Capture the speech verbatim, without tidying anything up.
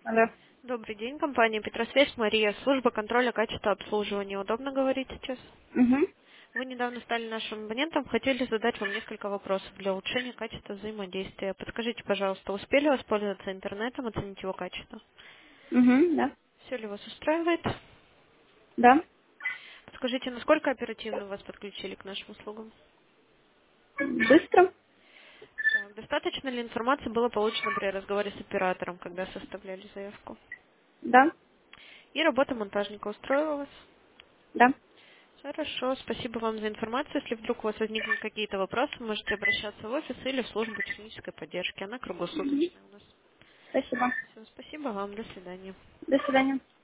Алло. Добрый день, компания Петросвязь, Мария, служба контроля качества обслуживания. Удобно говорить сейчас? Угу. Вы недавно стали нашим абонентом, хотели задать вам несколько вопросов для улучшения качества взаимодействия. Подскажите, пожалуйста, успели воспользоваться интернетом, оценить его качество? Угу, да. Все ли вас устраивает? Да. Подскажите, насколько оперативно вас подключили к нашим услугам? Быстро? Так, достаточно ли информации было получено при разговоре с оператором, когда составляли заявку? Да. И работа монтажника устроила вас? Да. Хорошо, спасибо вам за информацию. Если вдруг у вас возникнут какие-то вопросы, можете обращаться в офис или в службу технической поддержки. Она Мгм. круглосуточная у нас. Спасибо. Все, спасибо вам, до свидания. До свидания.